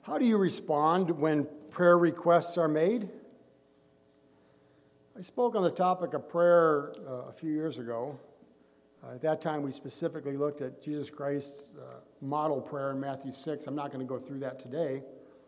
How do you respond when prayer requests are made? I spoke on the topic of prayer a few years ago. At that time, we specifically looked at Jesus Christ's model prayer in Matthew 6. I'm not going to go through that today.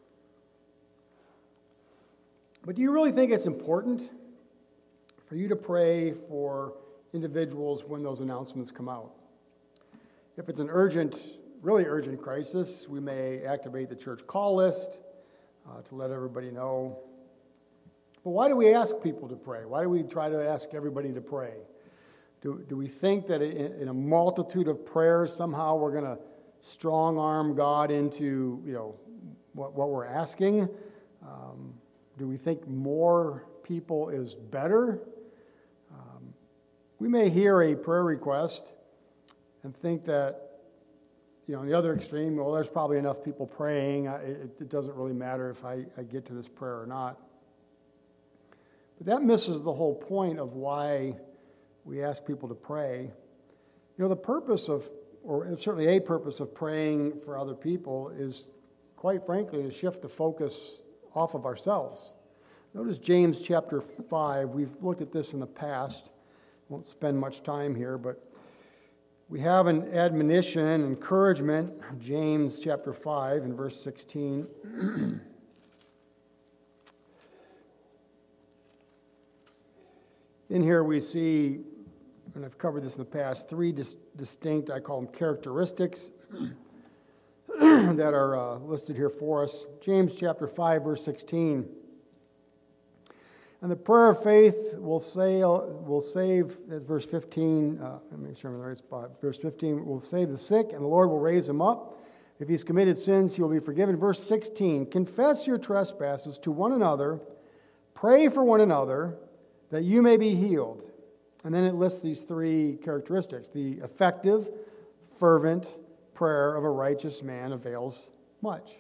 But do you really think it's important for you to pray for individuals when those announcements come out? If it's an really urgent crisis, we may activate the church call list to let everybody know. But why do we ask people to pray? Why do we try to ask everybody to pray? Do we think that in a multitude of prayers, somehow we're going to strong-arm God into, what we're asking? Do we think more people is better? We may hear a prayer request and think that, on the other extreme, well, there's probably enough people praying. It doesn't really matter if I get to this prayer or not. But that misses the whole point of why we ask people to pray. The purpose of, or certainly a purpose of praying for other people is, quite frankly, to shift the focus off of ourselves. Notice James chapter 5. We've looked at this in the past. Won't spend much time here, but we have an admonition, encouragement, James chapter 5 and verse 16. In here we see, and I've covered this in the past, three distinct, I call them characteristics, that are listed here for us. James chapter 5, verse 16. And the prayer of faith will save, that's verse 15, let me make sure I'm in the right spot. Verse 15, will save the sick, and the Lord will raise him up. If he's committed sins, he will be forgiven. Verse 16, confess your trespasses to one another, pray for one another, that you may be healed. And then it lists these three characteristics. The effective, fervent prayer of a righteous man avails much.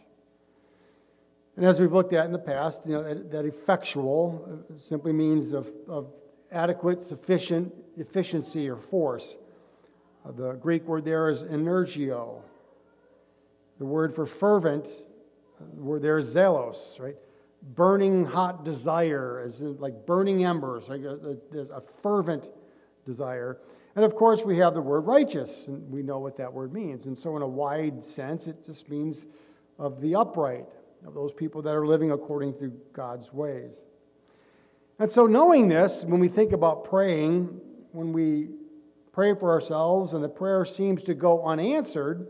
And as we've looked at in the past, that effectual simply means of adequate, sufficient efficiency or force. The Greek word there is energio. The word for fervent, the word there is zelos, right? Burning hot desire, as in like burning embers. Like there's a fervent desire. And of course, we have the word righteous, and we know what that word means. And so in a wide sense, it just means of the upright, of those people that are living according to God's ways. And so knowing this, when we think about praying, when we pray for ourselves and the prayer seems to go unanswered,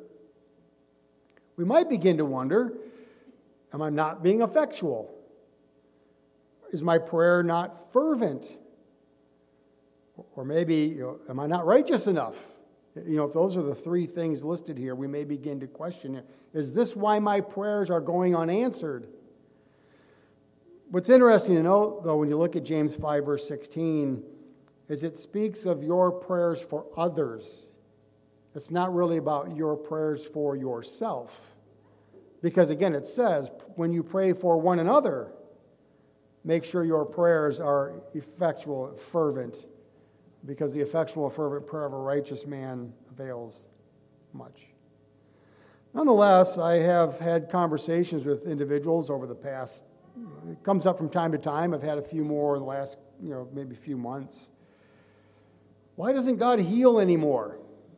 we might begin to wonder, am I not being effectual? Is my prayer not fervent? Or maybe, am I not righteous enough? If those are the three things listed here, we may begin to question it. Is this why my prayers are going unanswered? What's interesting to note, though, when you look at James 5, verse 16, is it speaks of your prayers for others. It's not really about your prayers for yourself. Because, again, it says, when you pray for one another, make sure your prayers are effectual, fervent, because the effectual, fervent prayer of a righteous man avails much. Nonetheless, I have had conversations with individuals over the past, it comes up from time to time. I've had a few more in the last, maybe few months. Why doesn't God heal anymore?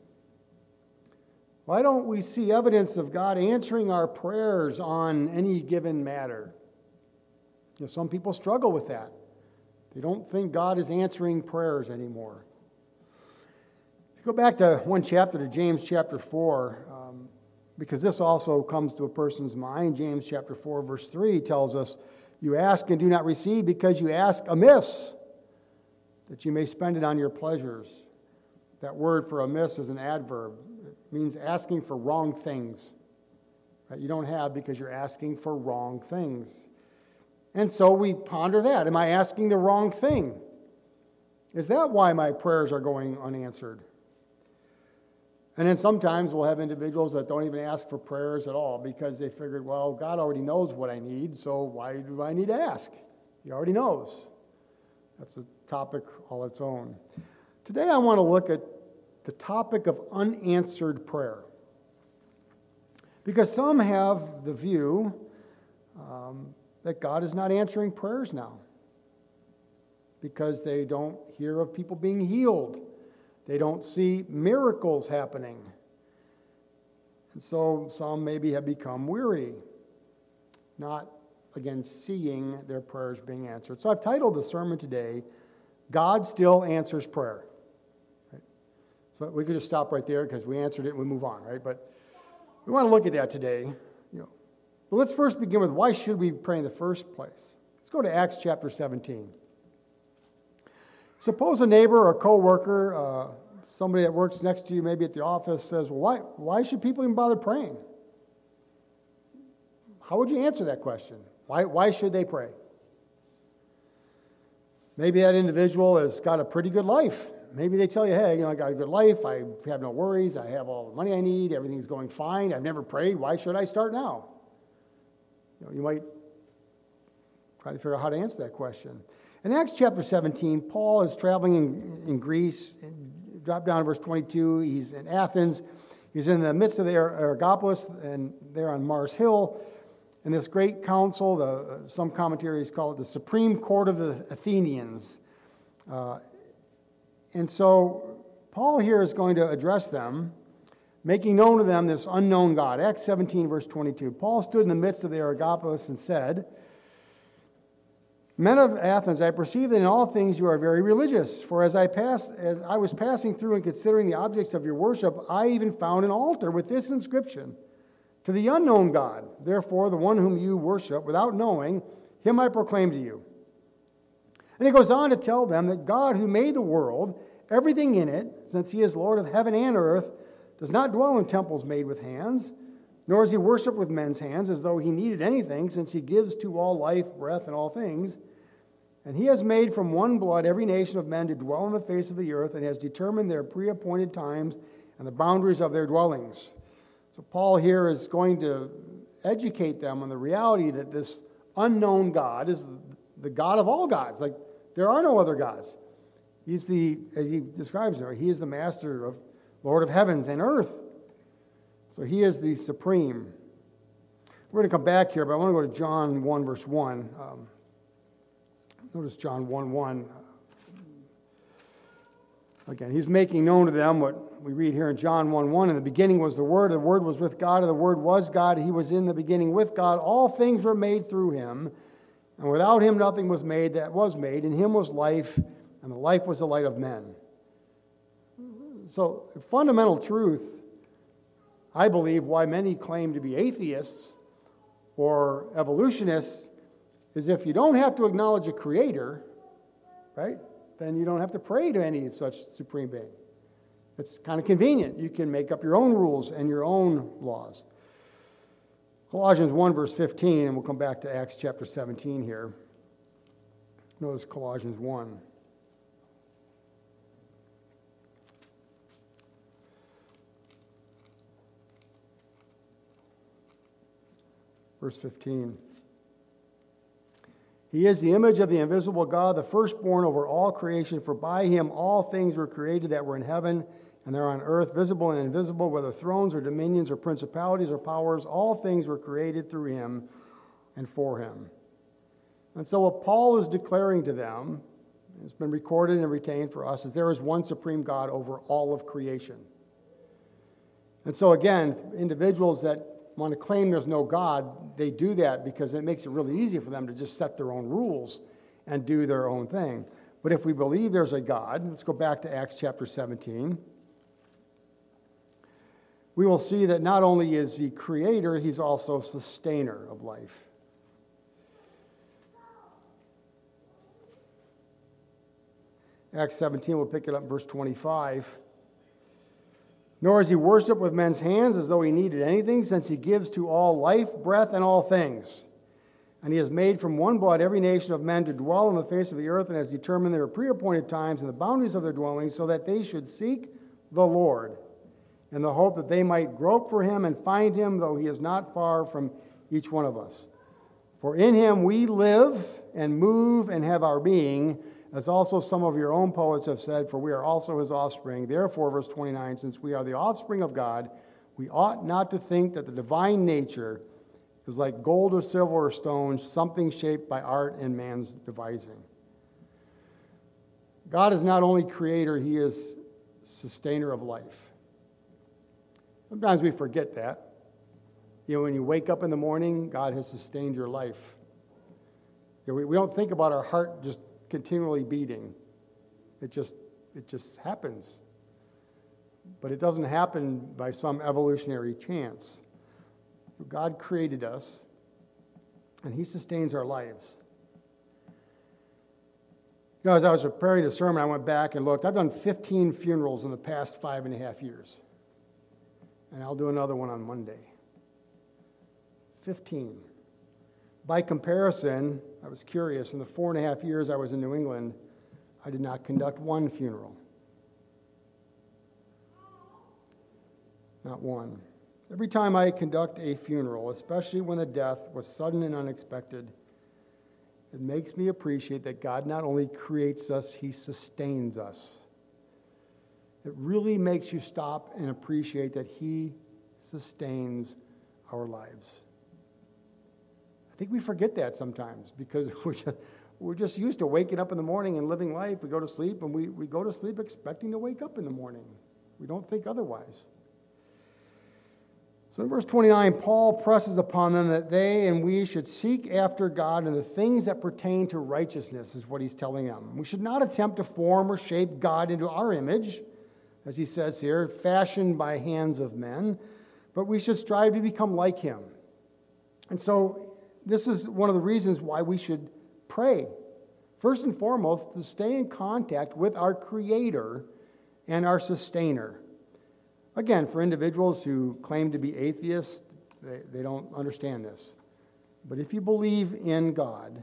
Why don't we see evidence of God answering our prayers on any given matter? Some people struggle with that. They don't think God is answering prayers anymore. If you go back to one chapter, to James chapter 4, because this also comes to a person's mind. James chapter 4, verse 3 tells us, you ask and do not receive because you ask amiss, that you may spend it on your pleasures. That word for amiss is an adverb. It means asking for wrong things. Right? You don't have because you're asking for wrong things. And so we ponder that. Am I asking the wrong thing? Is that why my prayers are going unanswered? And then sometimes we'll have individuals that don't even ask for prayers at all because they figured, well, God already knows what I need, so why do I need to ask? He already knows. That's a topic all its own. Today I want to look at the topic of unanswered prayer. Because some have the view that God is not answering prayers now because they don't hear of people being healed. They don't see miracles happening. And so some maybe have become weary, not, again, seeing their prayers being answered. So I've titled the sermon today, God Still Answers Prayer. Right? So we could just stop right there because we answered it and we move on, right? But we want to look at that today. But let's first begin with why should we pray in the first place? Let's go to Acts chapter 17. Suppose a neighbor or a co-worker, somebody that works next to you, maybe at the office, says, well, why should people even bother praying? How would you answer that question? Why should they pray? Maybe that individual has got a pretty good life. Maybe they tell you, hey, I got a good life. I have no worries. I have all the money I need. Everything's going fine. I've never prayed. Why should I start now? You might try to figure out how to answer that question. In Acts chapter 17, Paul is traveling in Greece. Drop down to verse 22. He's in Athens. He's in the midst of the Areopagus, and there on Mars Hill. And this great council, some commentaries call it the Supreme Court of the Athenians. And so Paul here is going to address them, making known to them this unknown God. Acts 17, verse 22. Paul stood in the midst of the Areopagus and said, Men of Athens, I perceive that in all things you are very religious. For as I was passing through and considering the objects of your worship, I even found an altar with this inscription, To the unknown God. Therefore, the one whom you worship without knowing, him I proclaim to you. And he goes on to tell them that God who made the world, everything in it, since he is Lord of heaven and earth, does not dwell in temples made with hands, nor is he worshipped with men's hands as though he needed anything, since he gives to all life, breath, and all things. And he has made from one blood every nation of men to dwell on the face of the earth, and has determined their pre-appointed times and the boundaries of their dwellings. So Paul here is going to educate them on the reality that this unknown God is the God of all gods. Like, there are no other gods. He's as he describes it, he is the master of Lord of heavens and earth. So he is the supreme. We're going to come back here, but I want to go to John 1, verse 1. Notice John 1:1. Again, he's making known to them what we read here in John 1:1. In the beginning was the Word was with God, and the Word was God. He was in the beginning with God. All things were made through him, and without him nothing was made that was made. In him was life, and the life was the light of men. So, fundamental truth, I believe, why many claim to be atheists or evolutionists is if you don't have to acknowledge a creator, right, then you don't have to pray to any such supreme being. It's kind of convenient. You can make up your own rules and your own laws. Colossians 1, verse 15, and we'll come back to Acts chapter 17 here. Notice Colossians 1. Verse 15. He is the image of the invisible God, the firstborn over all creation, for by him all things were created that were in heaven and they're on earth, visible and invisible, whether thrones or dominions or principalities or powers, all things were created through him and for him. And so what Paul is declaring to them, it's been recorded and retained for us, is there is one supreme God over all of creation. And so again, individuals that want to claim there's no God, they do that because it makes it really easy for them to just set their own rules and do their own thing. But if we believe there's a God, let's go back to Acts chapter 17. We will see that not only is he creator, he's also sustainer of life. Acts 17, we'll pick it up in verse 25. Nor is he worshipped with men's hands as though he needed anything, since he gives to all life, breath, and all things. And he has made from one blood every nation of men to dwell on the face of the earth, and has determined their pre-appointed times and the boundaries of their dwellings, so that they should seek the Lord, in the hope that they might grope for him and find him, though he is not far from each one of us. For in him we live and move and have our being, as also some of your own poets have said, for we are also his offspring. Therefore, verse 29, since we are the offspring of God, we ought not to think that the divine nature is like gold or silver or stone, something shaped by art and man's devising. God is not only creator, he is sustainer of life. Sometimes we forget that. You know, when you wake up in the morning, God has sustained your life. You know, we don't think about our heart just continually beating. It just happens. But it doesn't happen by some evolutionary chance. God created us, and he sustains our lives. You know, as I was preparing the sermon, I went back and looked. I've done 15 funerals in the past 5.5 years. And I'll do another one on Monday. 15. By comparison, I was curious, in the 4.5 years I was in New England, I did not conduct one funeral. Not one. Every time I conduct a funeral, especially when the death was sudden and unexpected, it makes me appreciate that God not only creates us, he sustains us. It really makes you stop and appreciate that he sustains our lives. I think we forget that sometimes because we're just used to waking up in the morning and living life. We go to sleep, and we go to sleep expecting to wake up in the morning. We don't think otherwise. So in verse 29, Paul presses upon them that they and we should seek after God and the things that pertain to righteousness, is what he's telling them. We should not attempt to form or shape God into our image, as he says here, fashioned by hands of men, but we should strive to become like him. And so this is one of the reasons why we should pray. First and foremost, to stay in contact with our Creator and our Sustainer. Again, for individuals who claim to be atheists, they don't understand this. But if you believe in God,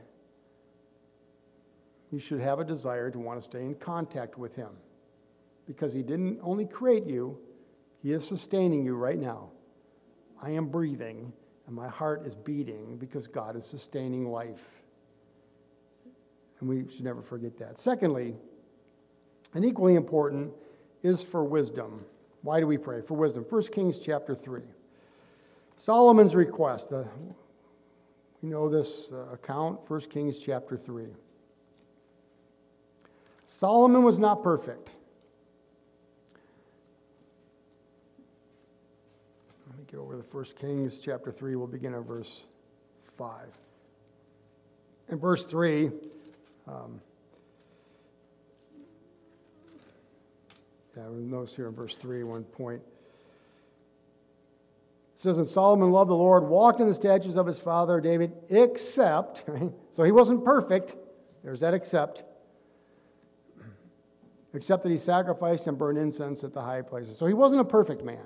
you should have a desire to want to stay in contact with him. Because he didn't only create you, he is sustaining you right now. I am breathing, and my heart is beating because God is sustaining life. And we should never forget that. Secondly, and equally important, is for wisdom. Why do we pray? For wisdom. 1 Kings chapter 3. Solomon's request. You know this account, 1 Kings chapter 3. Solomon was not perfect. Let me get over to 1 Kings chapter 3. We'll begin at verse 5. In verse 3, we notice here in verse 3, one point. It says, and Solomon loved the Lord, walked in the statutes of his father David, except, right? So he wasn't perfect. There's that except that he sacrificed and burned incense at the high places. So he wasn't a perfect man.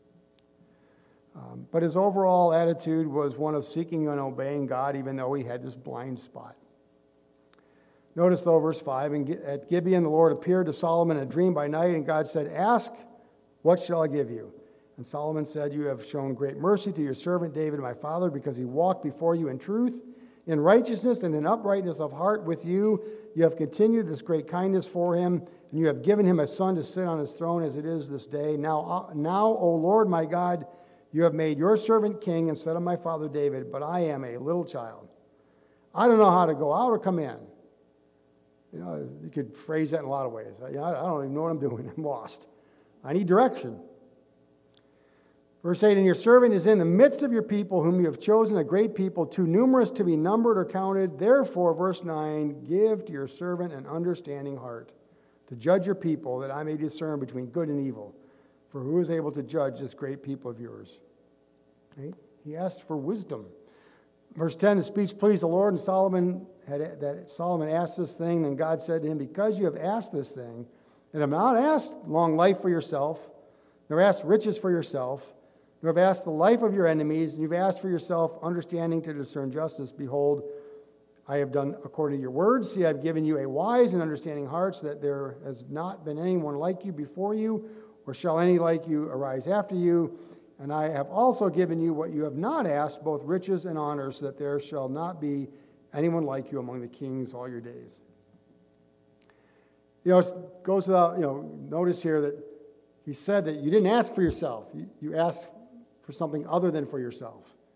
But his overall attitude was one of seeking and obeying God, even though he had this blind spot. Notice, though, verse 5, and at Gibeon the Lord appeared to Solomon in a dream by night, and God said, ask, what shall I give you? And Solomon said, you have shown great mercy to your servant David, my father, because he walked before you in truth, in righteousness, and in uprightness of heart with you. You have continued this great kindness for him, and you have given him a son to sit on his throne as it is this day. Now, O Lord my God, you have made your servant king instead of my father David, but I am a little child. I don't know how to go out or come in. You know, you could phrase that in a lot of ways. I don't even know what I'm doing. I'm lost. I need direction. Verse 8, and your servant is in the midst of your people, whom you have chosen, a great people, too numerous to be numbered or counted. Therefore, verse 9, give to your servant an understanding heart, to judge your people, that I may discern between good and evil. For who is able to judge this great people of yours? Right? He asked for wisdom. Verse 10, the speech pleased the Lord, and Solomon asked this thing. Then God said to him, because you have asked this thing, and have not asked long life for yourself, nor asked riches for yourself, nor have asked the life of your enemies, and you've asked for yourself understanding to discern justice, behold, I have done according to your words. See, I have given you a wise and understanding heart, so that there has not been anyone like you before you, or shall any like you arise after you. And I have also given you what you have not asked, both riches and honor, so that there shall not be anyone like you among the kings all your days. You know, it goes without, notice here that he said that you didn't ask for yourself. You asked for something other than for yourself.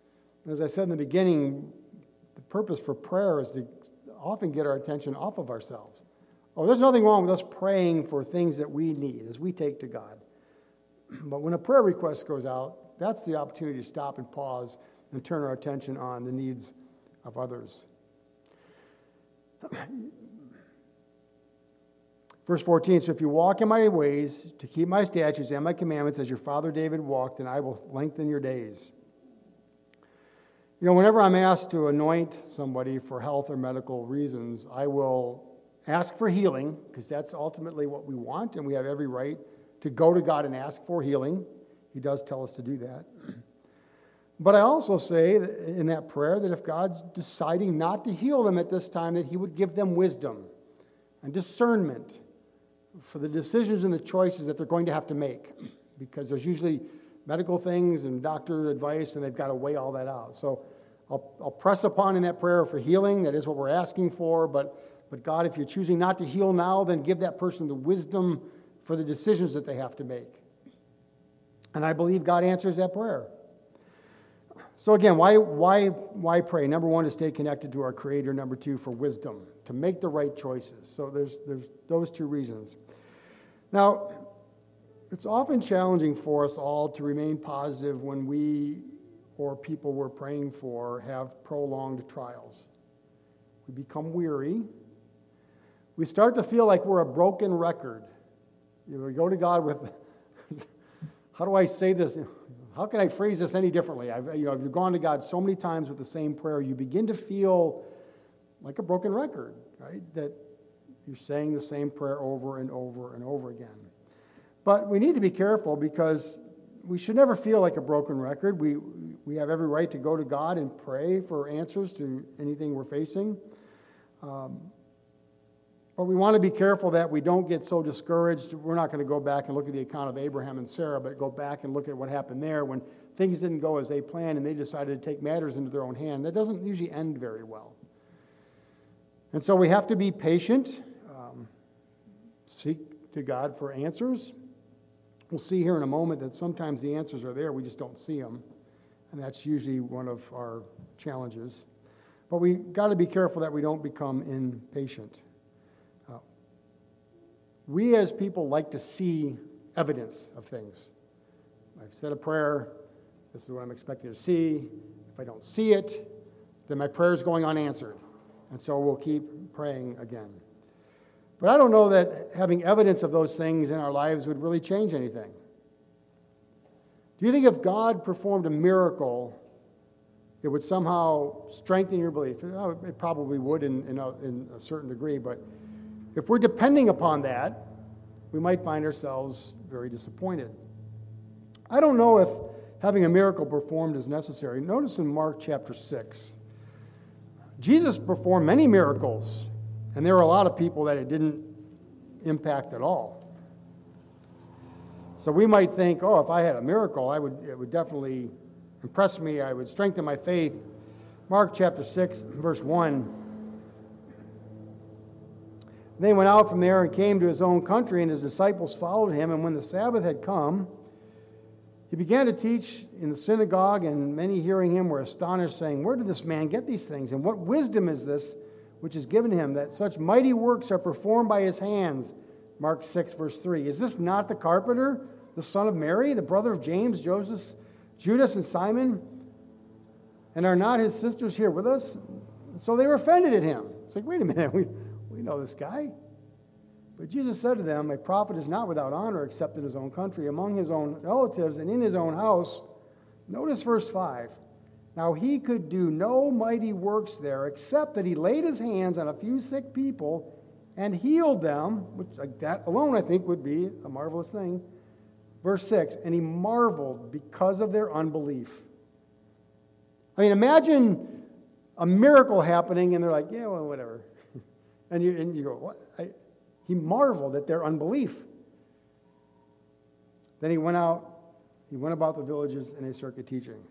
As I said in the beginning, the purpose for prayer is to often get our attention off of ourselves. Oh, there's nothing wrong with us praying for things that we need as we take to God. But when a prayer request goes out, that's the opportunity to stop and pause and turn our attention on the needs of others. Verse 14, so if you walk in my ways to keep my statutes and my commandments as your father David walked, then I will lengthen your days. You know, whenever I'm asked to anoint somebody for health or medical reasons, I will ask for healing, because that's ultimately what we want, and we have every right to go to God and ask for healing. He does tell us to do that. But I also say in that prayer that if God's deciding not to heal them at this time, that he would give them wisdom and discernment for the decisions and the choices that they're going to have to make, because there's usually medical things and doctor advice, and they've got to weigh all that out. So I'll press upon in that prayer for healing. That is what we're asking for. But God, if you're choosing not to heal now, then give that person the wisdom for the decisions that they have to make. And I believe God answers that prayer. So again, why pray? Number one, to stay connected to our Creator. Number two, for wisdom, to make the right choices. So there's those two reasons. Now, it's often challenging for us all to remain positive when we or people we're praying for have prolonged trials. We become weary. We start to feel like we're a broken record. You know, we go to God with, how do I say this? How can I phrase this any differently? If you've gone to God so many times with the same prayer, you begin to feel like a broken record, right? That you're saying the same prayer over and over and over again. But we need to be careful, because we should never feel like a broken record. We have every right to go to God and pray for answers to anything we're facing. But we want to be careful that we don't get so discouraged. We're not going to go back and look at the account of Abraham and Sarah, but go back and look at what happened there when things didn't go as they planned and they decided to take matters into their own hand. That doesn't usually end very well. And so we have to be patient, seek to God for answers. We'll see here in a moment that sometimes the answers are there, we just don't see them. And that's usually one of our challenges. But we got to be careful that we don't become impatient. We as people like to see evidence of things. I've said a prayer, this is what I'm expecting to see. If I don't see it, then my prayer is going unanswered. And so we'll keep praying again. But I don't know that having evidence of those things in our lives would really change anything. Do you think if God performed a miracle, it would somehow strengthen your belief? It probably would in a certain degree, but if we're depending upon that, we might find ourselves very disappointed. I don't know if having a miracle performed is necessary. Notice in Mark chapter 6, Jesus performed many miracles, and there were a lot of people that it didn't impact at all. So we might think, if I had a miracle, it would definitely impress me. I would strengthen my faith. Mark chapter 6, verse 1. Then he went out from there and came to his own country, and his disciples followed him. And when the Sabbath had come, he began to teach in the synagogue, and many hearing him were astonished, saying, "Where did this man get these things? And what wisdom is this which is given him, that such mighty works are performed by his hands?" Mark 6, verse 3. "Is this not the carpenter, the son of Mary, the brother of James, Joseph, Judas, and Simon? And are not his sisters here with us?" And so they were offended at him. It's like, wait a minute, we know this guy. But Jesus said to them, "A prophet is not without honor except in his own country, among his own relatives, and in his own house." Notice verse 5. "Now he could do no mighty works there, except that he laid his hands on a few sick people and healed them," which that alone I think would be a marvelous thing. Verse 6, "And he marveled because of their unbelief." I mean, imagine a miracle happening, and they're like, "Yeah, well, whatever." And you go, "What?" He marveled at their unbelief. Then he went about the villages in a circuit teaching.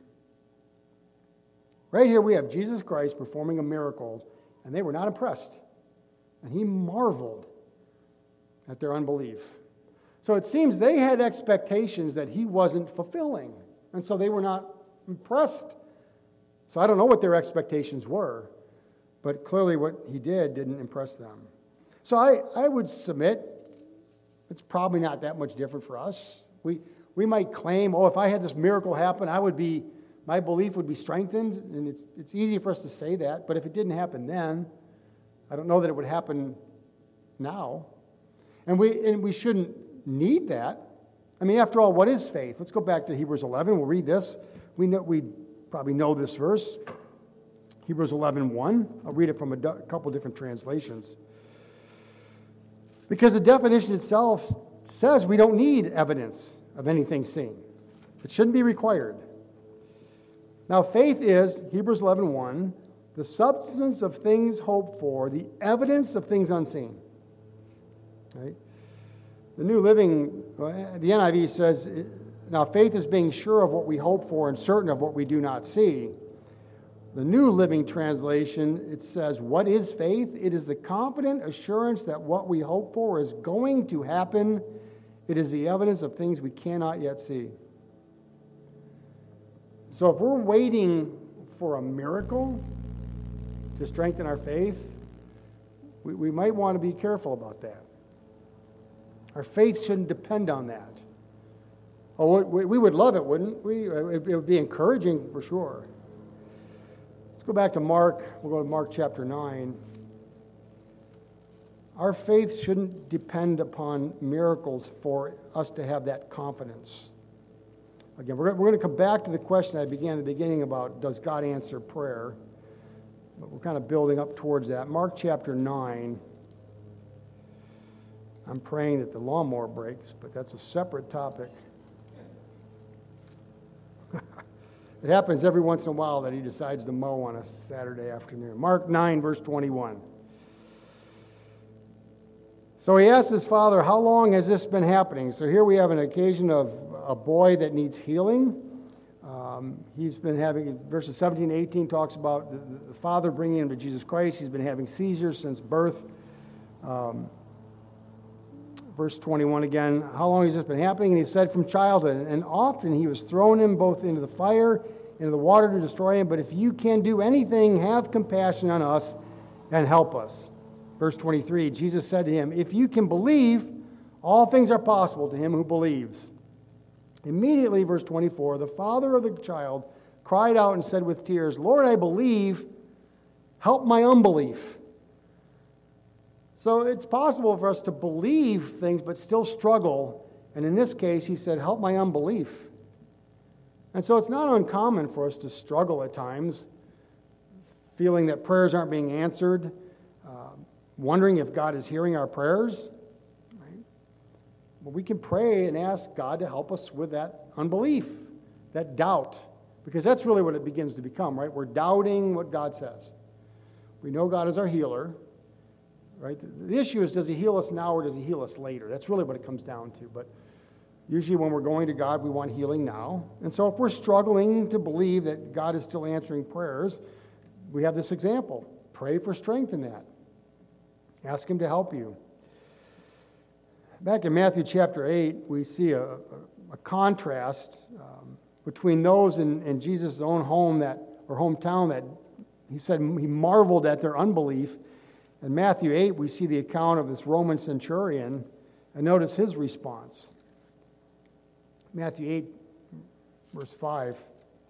Right here we have Jesus Christ performing a miracle, and they were not impressed. And he marveled at their unbelief. So it seems they had expectations that he wasn't fulfilling, and so they were not impressed. So I don't know what their expectations were, but clearly what he did didn't impress them. So I would submit it's probably not that much different for us. We might claim, if I had this miracle happen, my belief would be strengthened, and it's easy for us to say that, but if it didn't happen then, I don't know that it would happen now. And we shouldn't need that. I mean, after all, what is faith? Let's go back to Hebrews 11. We'll read this. We probably know this verse. Hebrews 11:1. I'll read it from a couple different translations. Because the definition itself says we don't need evidence of anything seen. It shouldn't be required. Now, faith is, Hebrews 11:1, the substance of things hoped for, the evidence of things unseen. Right? The New Living, the NIV says, now faith is being sure of what we hope for and certain of what we do not see. The New Living Translation, it says, what is faith? It is the confident assurance that what we hope for is going to happen. It is the evidence of things we cannot yet see. So if we're waiting for a miracle to strengthen our faith, we might want to be careful about that. Our faith shouldn't depend on that. We would love it, wouldn't we? It would be encouraging for sure. Let's go back to Mark. We'll go to Mark chapter 9. Our faith shouldn't depend upon miracles for us to have that confidence. Again, we're going to come back to the question I began at the beginning about does God answer prayer? But we're kind of building up towards that. Mark chapter 9. I'm praying that the lawnmower breaks, but that's a separate topic. It happens every once in a while that he decides to mow on a Saturday afternoon. Mark 9, verse 21. So he asked his father, how long has this been happening? So here we have an occasion of a boy that needs healing. He's been having, verses 17 and 18 talks about the father bringing him to Jesus Christ. He's been having seizures since birth. Verse 21 again, how long has this been happening? And he said, from childhood. And often he was thrown in both into the fire, into the water to destroy him. But if you can do anything, have compassion on us and help us. Verse 23, Jesus said to him, if you can believe, all things are possible to him who believes. Immediately, verse 24, the father of the child cried out and said with tears, Lord, I believe, help my unbelief. So it's possible for us to believe things but still struggle. And in this case, he said, help my unbelief. And so it's not uncommon for us to struggle at times, feeling that prayers aren't being answered, wondering if God is hearing our prayers. Right? But we can pray and ask God to help us with that unbelief, that doubt, because that's really what it begins to become, right? We're doubting what God says. We know God is our healer. Right? The issue is, does he heal us now or does he heal us later? That's really what it comes down to. But usually when we're going to God, we want healing now. And so if we're struggling to believe that God is still answering prayers, we have this example. Pray for strength in that. Ask him to help you. Back in Matthew chapter 8, we see a contrast between those in Jesus' own home or hometown that he said he marveled at their unbelief. In Matthew 8, we see the account of this Roman centurion, and notice his response. Matthew 8, verse 5.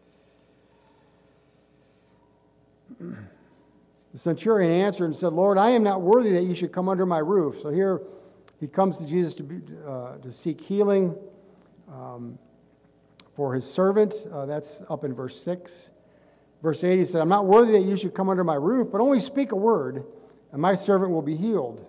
The centurion answered and said, Lord, I am not worthy that you should come under my roof. So here he comes to Jesus to seek healing for his servant. That's up in verse 6. Verse 8, he said, I'm not worthy that you should come under my roof, but only speak a word, and my servant will be healed.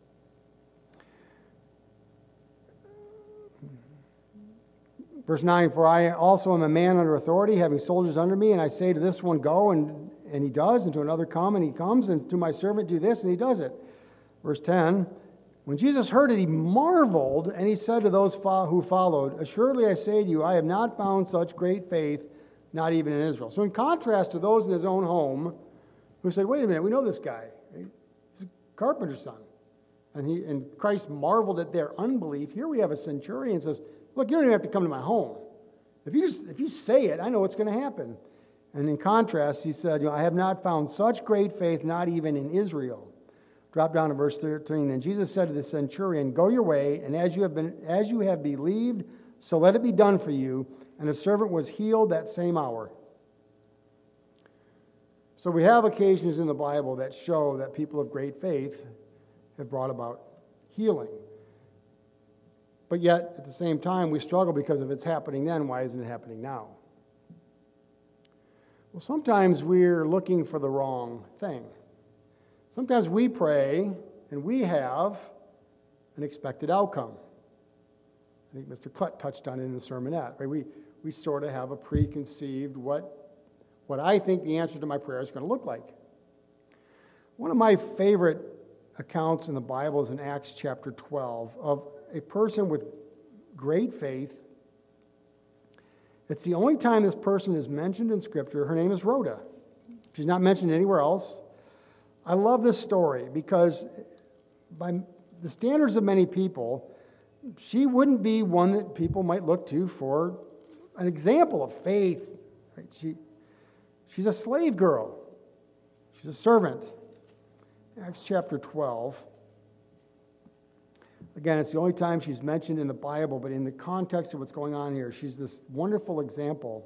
Verse 9, for I also am a man under authority, having soldiers under me, and I say to this one, go, and he does, and to another, come, and he comes, and to my servant, do this, and he does it. Verse 10, when Jesus heard it, he marveled, and he said to those who followed, assuredly I say to you, I have not found such great faith, not even in Israel. So in contrast to those in his own home who said, wait a minute, we know this guy. He's a carpenter's son. And Christ marveled at their unbelief. Here we have a centurion says, look, you don't even have to come to my home. If you say it, I know what's going to happen. And in contrast, he said, I have not found such great faith, not even in Israel. Drop down to verse 13. Then Jesus said to the centurion, go your way, and as you have believed, so let it be done for you. And the servant was healed that same hour. So we have occasions in the Bible that show that people of great faith have brought about healing. But yet, at the same time, we struggle because if it's happening then, why isn't it happening now? Well, sometimes we're looking for the wrong thing. Sometimes we pray and we have an expected outcome. I think Mr. Clutt touched on it in the sermonette. Right? We sort of have a preconceived what I think the answer to my prayer is going to look like. One of my favorite accounts in the Bible is in Acts chapter 12 of a person with great faith. It's the only time this person is mentioned in Scripture. Her name is Rhoda. She's not mentioned anywhere else. I love this story because by the standards of many people, she wouldn't be one that people might look to for an example of faith. Right? She's a slave girl. She's a servant. Acts chapter 12. Again, it's the only time she's mentioned in the Bible, but in the context of what's going on here, she's this wonderful example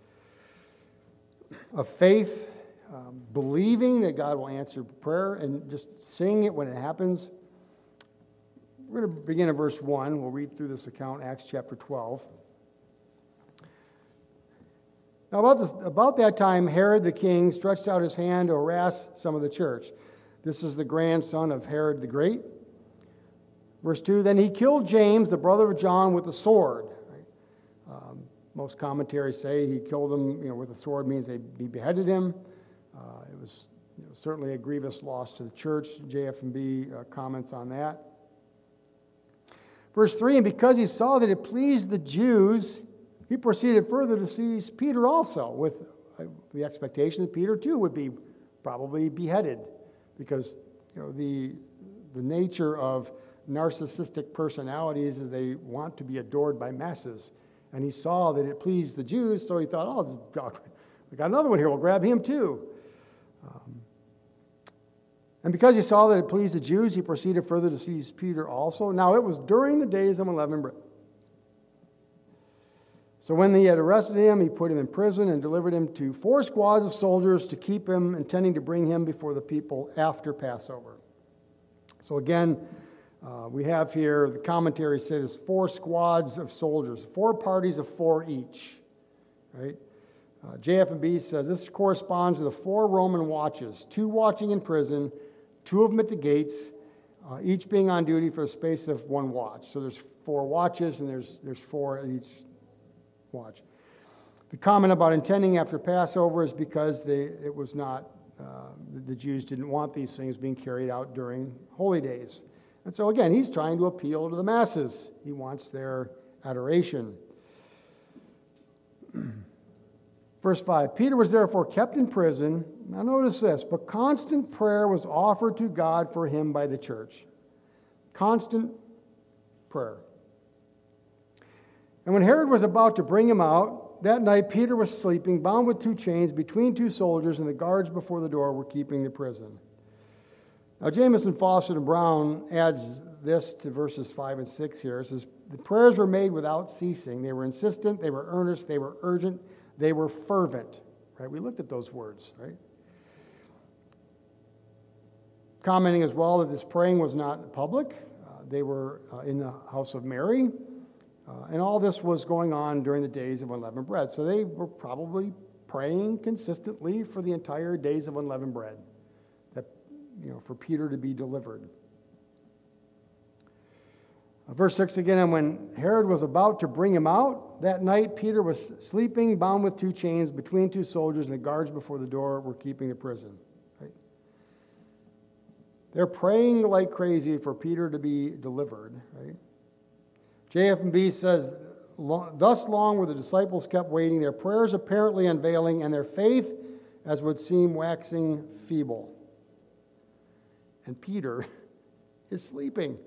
of faith, believing that God will answer prayer, and just seeing it when it happens. We're going to begin at verse 1. We'll read through this account, Acts chapter 12. Now, about that time, Herod the king stretched out his hand to harass some of the church. This is the grandson of Herod the Great. Verse 2, then he killed James, the brother of John, with a sword. Most commentaries say he killed him, with a sword means he beheaded him. It was certainly a grievous loss to the church. JF&B comments on that. Verse 3, and because he saw that it pleased the Jews, he proceeded further to seize Peter also, with the expectation that Peter too would be probably beheaded, because the nature of narcissistic personalities is they want to be adored by masses. And he saw that it pleased the Jews, so he thought, we got another one here, we'll grab him too. And because he saw that it pleased the Jews, he proceeded further to seize Peter also. Now it was during the days of unleavened bread. So when he had arrested him, he put him in prison and delivered him to 4 squads of soldiers to keep him, intending to bring him before the people after Passover. So again, we have here, the commentaries say there's 4 squads of soldiers, 4 parties of 4 each. Right? JF&B says this corresponds to the 4 Roman watches, 2 watching in prison, 2 of them at the gates, each being on duty for a space of 1 watch. So there's 4 watches, and there's 4 at each watch. The comment about intending after Passover is because it was not, the Jews didn't want these things being carried out during holy days. And so again, he's trying to appeal to the masses. He wants their adoration. Verse 5, Peter was therefore kept in prison. Now notice this, but constant prayer was offered to God for him by the church. Constant prayer. And when Herod was about to bring him out, that night Peter was sleeping, bound with 2 chains, between 2 soldiers, and the guards before the door were keeping the prison. Now Jamieson, Fawcett, and Brown adds this to verses 5 and 6 here. It says, the prayers were made without ceasing. They were insistent, they were earnest, they were urgent, they were fervent. Right? We looked at those words, right? Commenting as well that this praying was not public. They were in the house of Mary. And all this was going on during the days of unleavened bread. So they were probably praying consistently for the entire days of unleavened bread, that for Peter to be delivered. Verse 6 again, and when Herod was about to bring him out, that night Peter was sleeping, bound with 2 chains, between 2 soldiers, and the guards before the door were keeping the prison. Right? They're praying like crazy for Peter to be delivered. Right? JF&B says, thus long were the disciples kept waiting, their prayers apparently unveiling, and their faith, as would seem, waxing feeble. And Peter is sleeping,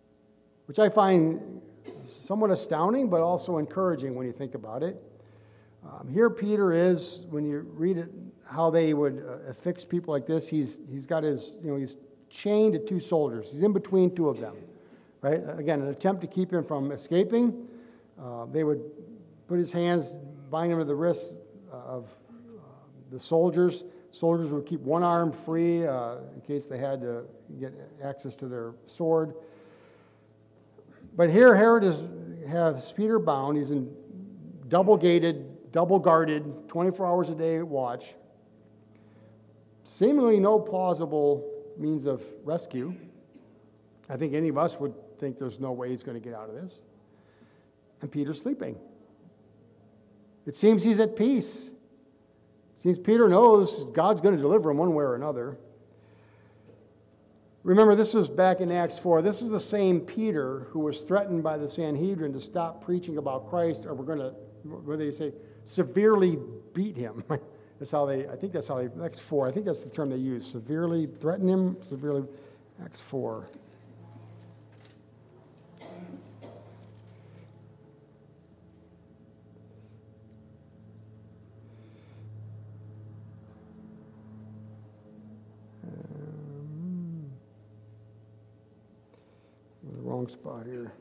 which I find somewhat astounding, but also encouraging when you think about it. Here Peter is, when you read it, how they would affix people like this, he's got his, he's chained to two soldiers. He's in between two of them, right? Again, an attempt to keep him from escaping. They would put his hands, bind him to the wrists of the soldiers. Soldiers would keep one arm free in case they had to get access to their sword. But here Herod has Peter bound. He's in double-gated, double-guarded, 24 hours a day watch. Seemingly no plausible means of rescue. I think any of us would think there's no way he's going to get out of this. And Peter's sleeping. It seems he's at peace. It seems Peter knows God's going to deliver him one way or another. Remember, this is back in Acts 4. This is the same Peter who was threatened by the Sanhedrin to stop preaching about Christ, or we're going to, what do they say, severely beat him. That's how they, Acts 4, I think that's the term they use. Severely threaten him, severely, Acts 4. The wrong spot here.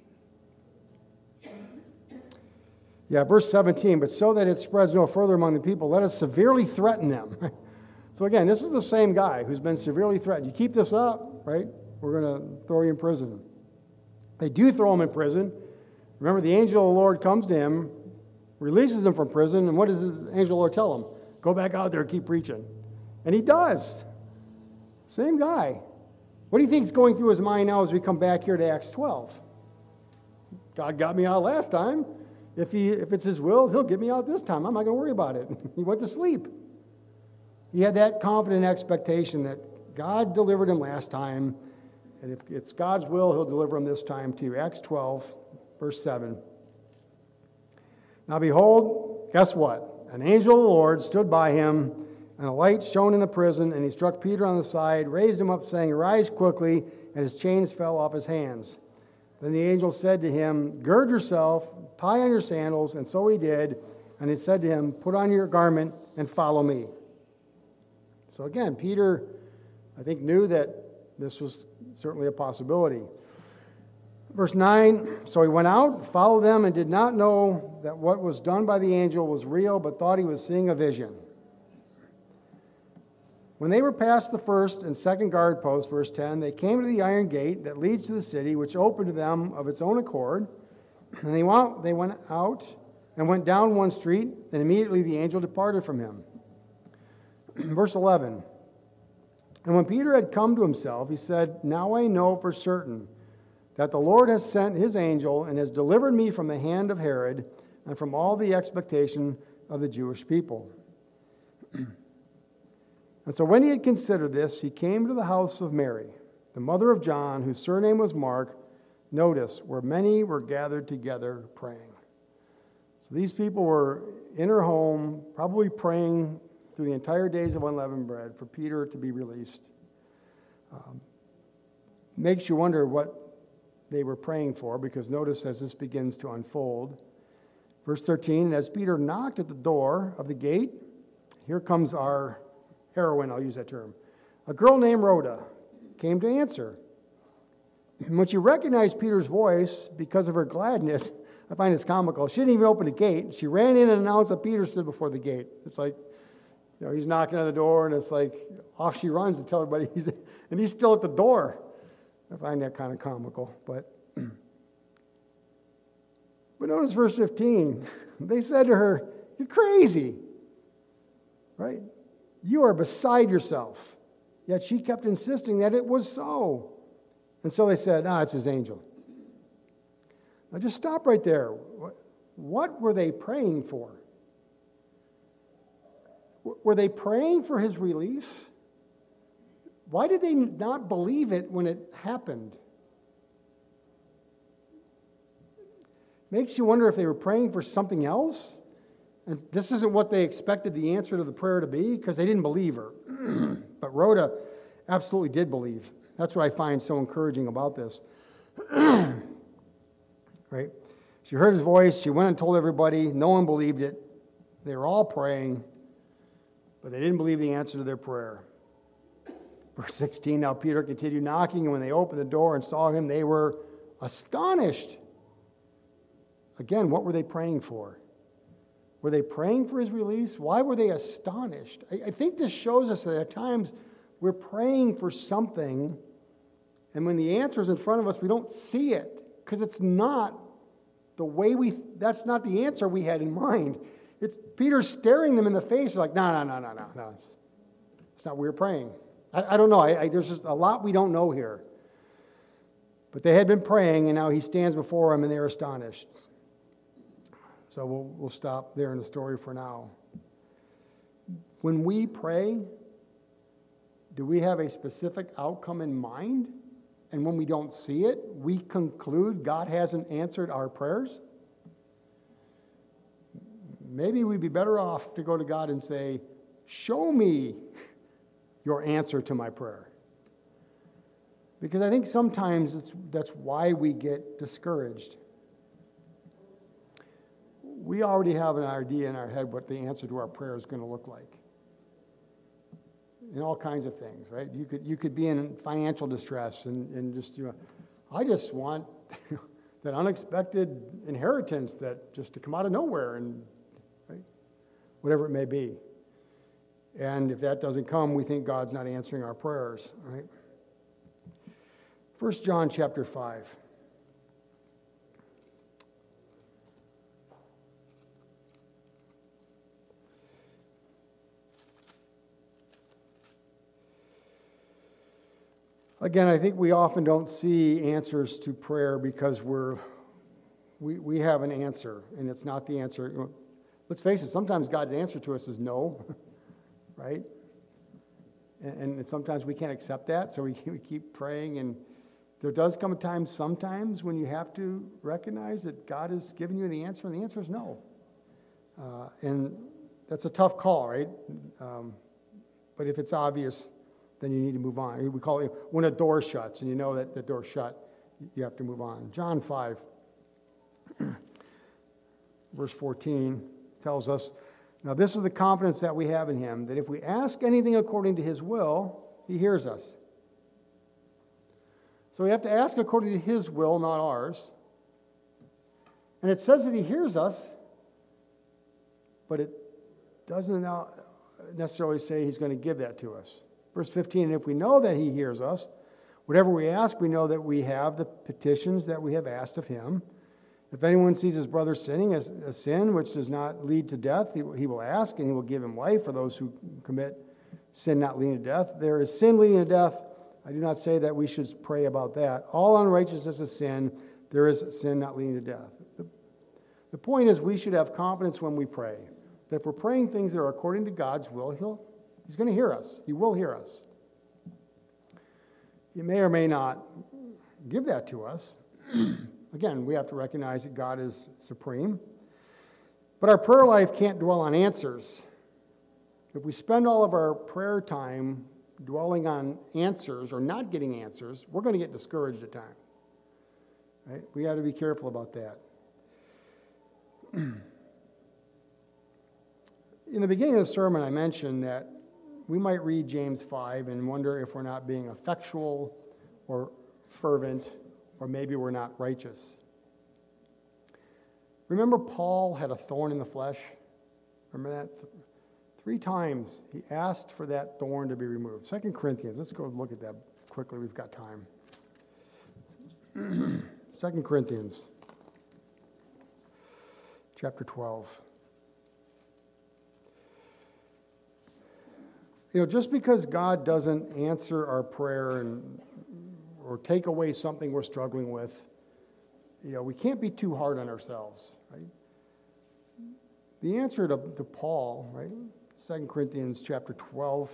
Yeah, verse 17, but so that it spreads no further among the people, let us severely threaten them. So again, this is the same guy who's been severely threatened. You keep this up, right, we're going to throw you in prison. They do throw him in prison. Remember, the angel of the Lord comes to him, releases him from prison, and what does the angel of the Lord tell him? Go back out there and keep preaching. And he does. Same guy. What do you think is going through his mind now as we come back here to Acts 12? God got me out last time. If it's his will, he'll get me out this time. I'm not going to worry about it. He went to sleep. He had that confident expectation that God delivered him last time, and if it's God's will, he'll deliver him this time too. Acts 12, verse 7. Now behold, guess what? An angel of the Lord stood by him, and a light shone in the prison, and he struck Peter on the side, raised him up, saying, "Arise quickly," and his chains fell off his hands. Then the angel said to him, "Gird yourself, tie on your sandals," and so he did. And he said to him, "Put on your garment and follow me." So again, Peter, I think, knew that this was certainly a possibility. Verse 9, so he went out, followed them, and did not know that what was done by the angel was real, but thought he was seeing a vision. When they were past the first and second guard post, verse 10, they came to the iron gate that leads to the city, which opened to them of its own accord. And they went out and went down one street, and immediately the angel departed from him. Verse 11, and when Peter had come to himself, he said, "Now I know for certain that the Lord has sent his angel and has delivered me from the hand of Herod and from all the expectation of the Jewish people." And so when he had considered this, he came to the house of Mary, the mother of John, whose surname was Mark, notice, where many were gathered together praying. So these people were in her home, probably praying through the entire days of unleavened bread for Peter to be released. Makes you wonder what they were praying for, because notice as this begins to unfold. Verse 13, and as Peter knocked at the door of the gate, here comes our heroine, I'll use that term. A girl named Rhoda came to answer. And when she recognized Peter's voice, because of her gladness, I find this comical. She didn't even open the gate. She ran in and announced that Peter stood before the gate. It's like, he's knocking on the door, and it's like off she runs to tell everybody he's still at the door. I find that kind of comical. But notice verse 15. They said to her, "You're crazy." Right? "You are beside yourself." Yet she kept insisting that it was so. And so they said, it's his angel. Now just stop right there. What were they praying for? Were they praying for his release? Why did they not believe it when it happened? Makes you wonder if they were praying for something else. And this isn't what they expected the answer to the prayer to be, because they didn't believe her. But Rhoda absolutely did believe. That's what I find so encouraging about this. Right? She heard his voice. She went and told everybody. No one believed it. They were all praying, but they didn't believe the answer to their prayer. Verse 16, now Peter continued knocking, and when they opened the door and saw him, they were astonished. Again, what were they praying for? Were they praying for his release? Why were they astonished? I think this shows us that at times we're praying for something, and when the answer is in front of us, we don't see it because it's not the way that's not the answer we had in mind. It's Peter staring them in the face, like, no. It's not what we're praying. I don't know. There's just a lot we don't know here. But they had been praying, and now he stands before them, and they're astonished. So we'll stop there in the story for now. When we pray, do we have a specific outcome in mind? And when we don't see it, we conclude God hasn't answered our prayers? Maybe we'd be better off to go to God and say, show me your answer to my prayer. Because I think sometimes that's why we get discouraged. We already have an idea in our head what the answer to our prayer is going to look like. In all kinds of things, right? You could be in financial distress and just, I just want that unexpected inheritance that just to come out of nowhere, and right? Whatever it may be. And if that doesn't come, we think God's not answering our prayers, right? 1 John chapter 5. Again, I think we often don't see answers to prayer because we have an answer, and it's not the answer. Let's face it, sometimes God's answer to us is no, right? And sometimes we can't accept that, so we keep praying. And there does come a time sometimes when you have to recognize that God has given you the answer, and the answer is no. And that's a tough call, right? But if it's obvious, then you need to move on. We call it when a door shuts and you know that the door's shut, you have to move on. John 5, verse 14 tells us, now this is the confidence that we have in him, that if we ask anything according to his will, he hears us. So we have to ask according to his will, not ours. And it says that he hears us, but it doesn't necessarily say he's going to give that to us. Verse 15, and if we know that he hears us, whatever we ask, we know that we have the petitions that we have asked of him. If anyone sees his brother sinning as a sin which does not lead to death, he will ask, and he will give him life for those who commit sin not leading to death. There is sin leading to death. I do not say that we should pray about that. All unrighteousness is sin. There is sin not leading to death. The point is we should have confidence when we pray, that if we're praying things that are according to God's will, He's going to hear us. He will hear us. He may or may not give that to us. Again, we have to recognize that God is supreme. But our prayer life can't dwell on answers. If we spend all of our prayer time dwelling on answers or not getting answers, we're going to get discouraged at times. Right? We got to be careful about that. In the beginning of the sermon, I mentioned that we might read James 5 and wonder if we're not being effectual or fervent, or maybe we're not righteous. Remember Paul had a thorn in the flesh? Remember that? 3 times he asked for that thorn to be removed. 2 Corinthians, let's go look at that quickly. We've got time. 2 Corinthians chapter 12. Just because God doesn't answer our prayer or take away something we're struggling with, we can't be too hard on ourselves, right? The answer to Paul, right? 2 Corinthians chapter 12.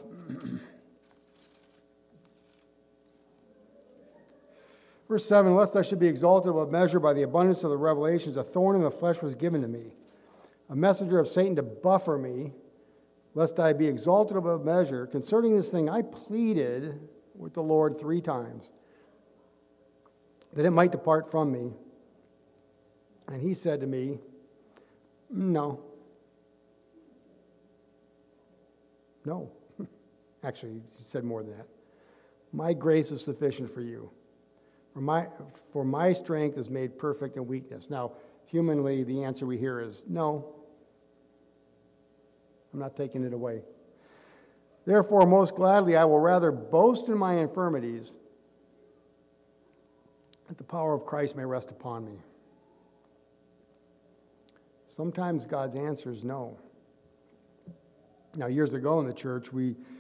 Verse 7, lest I should be exalted above measure by the abundance of the revelations, a thorn in the flesh was given to me, a messenger of Satan to buffer me, lest I be exalted above measure. Concerning this thing, I pleaded with the Lord 3 times, that it might depart from me. And he said to me, no, No. Actually, he said more than that. My grace is sufficient for you. For my strength is made perfect in weakness. Now, humanly, the answer we hear is no. I'm not taking it away. Therefore, most gladly, I will rather boast in my infirmities, that the power of Christ may rest upon me. Sometimes God's answer is no. Now, years ago in the church,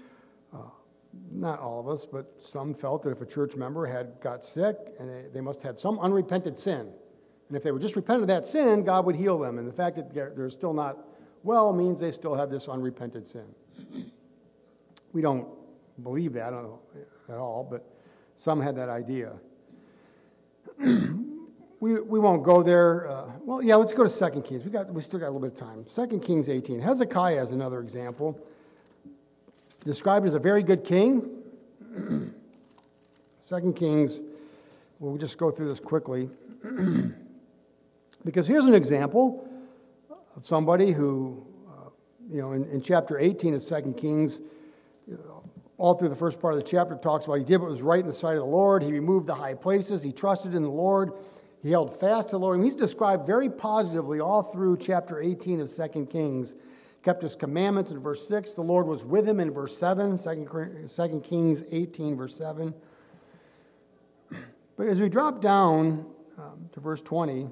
not all of us, but some felt that if a church member got sick, and they must have some unrepented sin. And if they would just repent of that sin, God would heal them. And the fact that they're still not well means they still have this unrepented sin. We don't believe that at all, but some had that idea. We won't go there. Let's go to 2 Kings. We still got a little bit of time. 2 Kings 18. Hezekiah is another example. Described as a very good king. 2 Kings, we'll just go through this quickly. Because here's an example of somebody who, in chapter 18 of 2 Kings, all through the first part of the chapter talks about he did what was right in the sight of the Lord. He removed the high places. He trusted in the Lord. He held fast to the Lord. And he's described very positively all through chapter 18 of 2 Kings. Kept his commandments in verse 6. The Lord was with him in verse 7, 2 Kings 18, verse 7. But as we drop down to verse 20,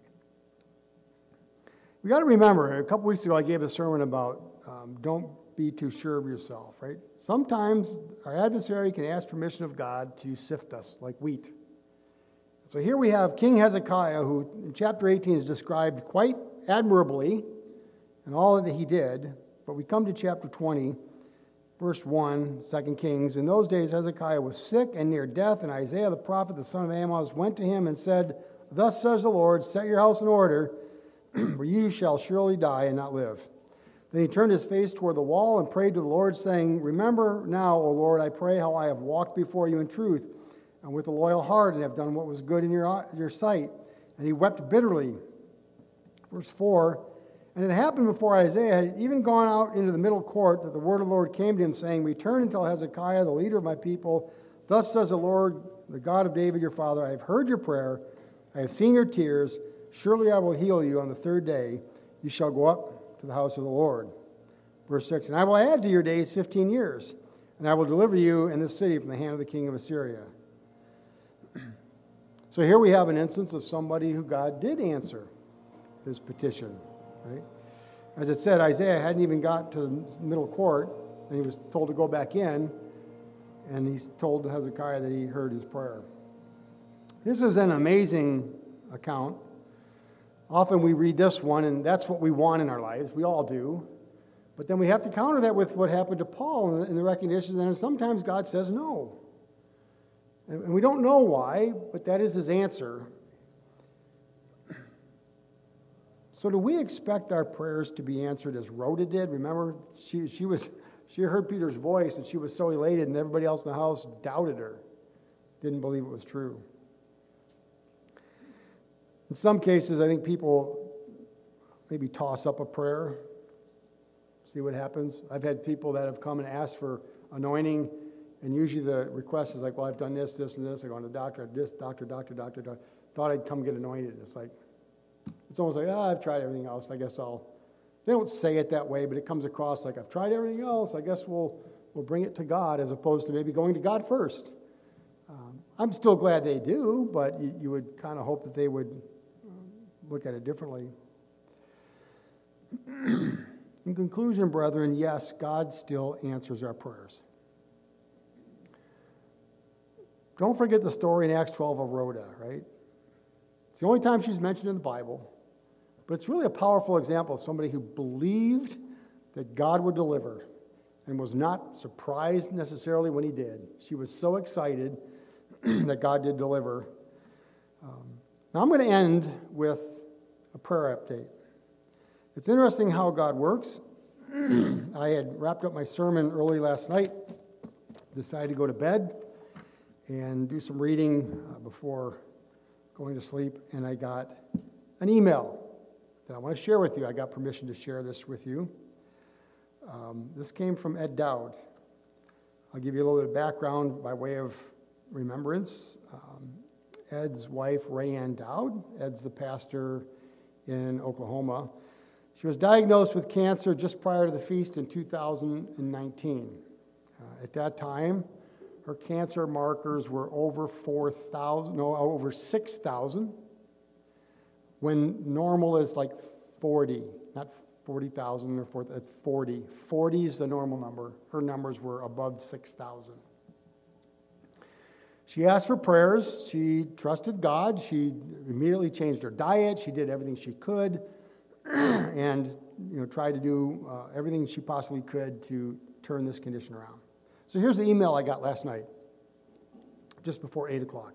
we got to remember, a couple weeks ago I gave a sermon about don't be too sure of yourself, right? Sometimes our adversary can ask permission of God to sift us like wheat. So here we have King Hezekiah, who in chapter 18 is described quite admirably in all that he did. But we come to chapter 20, verse 1, 2 Kings. In those days Hezekiah was sick and near death, and Isaiah the prophet, the son of Amoz, went to him and said, Thus says the Lord, set your house in order, for you shall surely die and not live. Then he turned his face toward the wall and prayed to the Lord, saying, Remember now, O Lord, I pray, how I have walked before you in truth and with a loyal heart, and have done what was good in your sight. And he wept bitterly. Verse 4, And it happened before Isaiah had even gone out into the middle court that the word of the Lord came to him, saying, Return and tell Hezekiah, the leader of my people, Thus says the Lord, the God of David your father, I have heard your prayer, I have seen your tears, surely I will heal you on the third day. You shall go up to the house of the Lord. Verse 6, And I will add to your days 15 years, and I will deliver you and this city from the hand of the king of Assyria. So here we have an instance of somebody who God did answer his petition, right? As it said, Isaiah hadn't even got to the middle court, and he was told to go back in, and he's told Hezekiah that he heard his prayer. This is an amazing account. Often we read this one, and that's what we want in our lives. We all do. But then we have to counter that with what happened to Paul in the recognition that sometimes God says no. And we don't know why, but that is his answer. So do we expect our prayers to be answered as Rhoda did? Remember, she heard Peter's voice, and she was so elated, and everybody else in the house doubted her, didn't believe it was true. In some cases, I think people maybe toss up a prayer, see what happens. I've had people that have come and asked for anointing, and usually the request is like, well, I've done this, this, and this. I go to the doctor, doctor. Thought I'd come get anointed. It's almost like, I've tried everything else. I guess they don't say it that way, but it comes across like, I've tried everything else. I guess we'll bring it to God, as opposed to maybe going to God first. I'm still glad they do, but you would kind of hope that they would look at it differently. In conclusion, brethren, yes, God still answers our prayers. Don't forget the story in Acts 12 of Rhoda, right? It's the only time she's mentioned in the Bible, but it's really a powerful example of somebody who believed that God would deliver and was not surprised necessarily when he did. She was so excited that God did deliver. Now I'm going to end with a prayer update. It's interesting how God works. I had wrapped up my sermon early last night, decided to go to bed and do some reading before going to sleep, and I got an email that I want to share with you. I got permission to share this with you. This came from Ed Dowd. I'll give you a little bit of background by way of remembrance. Ed's wife, Rayanne Dowd. Ed's the pastor in Oklahoma. She was diagnosed with cancer just prior to the feast in 2019. At that time, her cancer markers were over 6,000, when normal is like 40, not 40,000 or 40, it's 40. 40 is the normal number. Her numbers were above 6,000. She asked for prayers. She trusted God. She immediately changed her diet. She did everything she could and tried to do everything she possibly could to turn this condition around. So here's the email I got last night, just before 8 o'clock.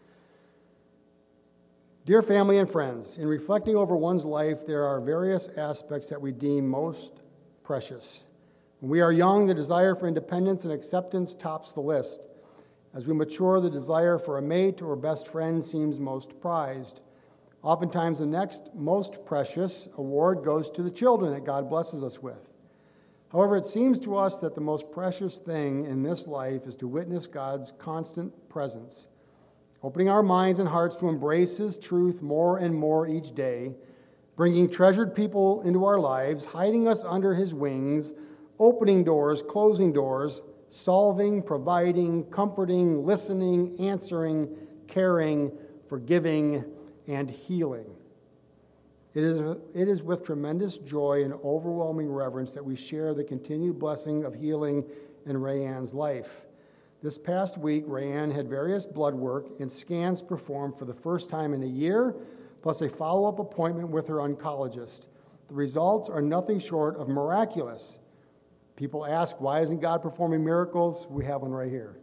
Dear family and friends, in reflecting over one's life, there are various aspects that we deem most precious. When we are young, the desire for independence and acceptance tops the list. As we mature, the desire for a mate or best friend seems most prized. Oftentimes, the next most precious award goes to the children that God blesses us with. However, it seems to us that the most precious thing in this life is to witness God's constant presence, opening our minds and hearts to embrace His truth more and more each day, bringing treasured people into our lives, hiding us under His wings, opening doors, closing doors, solving, providing, comforting, listening, answering, caring, forgiving, and healing. It is with tremendous joy and overwhelming reverence that we share the continued blessing of healing in Rayanne's life. This past week, Rayanne had various blood work and scans performed for the first time in a year, plus a follow-up appointment with her oncologist. The results are nothing short of miraculous. People ask, why isn't God performing miracles? We have one right here.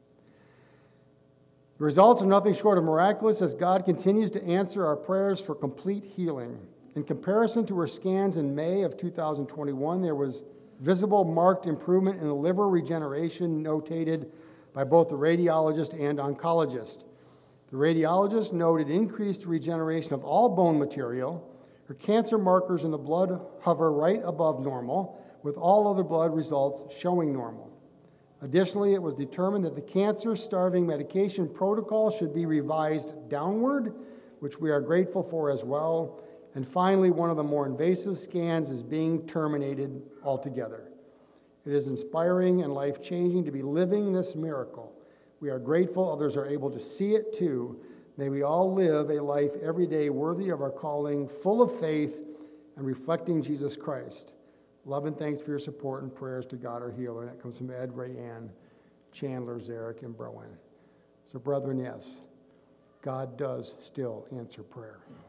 The results are nothing short of miraculous as God continues to answer our prayers for complete healing. In comparison to her scans in May of 2021, there was visible marked improvement in the liver regeneration notated by both the radiologist and oncologist. The radiologist noted increased regeneration of all bone material. Her cancer markers in the blood hover right above normal, with all other blood results showing normal. Additionally, it was determined that the cancer-starving medication protocol should be revised downward, which we are grateful for as well. And finally, one of the more invasive scans is being terminated altogether. It is inspiring and life-changing to be living this miracle. We are grateful others are able to see it too. May we all live a life every day worthy of our calling, full of faith and reflecting Jesus Christ. Love and thanks for your support and prayers to God our healer. That comes from Ed, Rayanne, Chandler, Zarek, and Browen. So, brethren, yes, God does still answer prayer.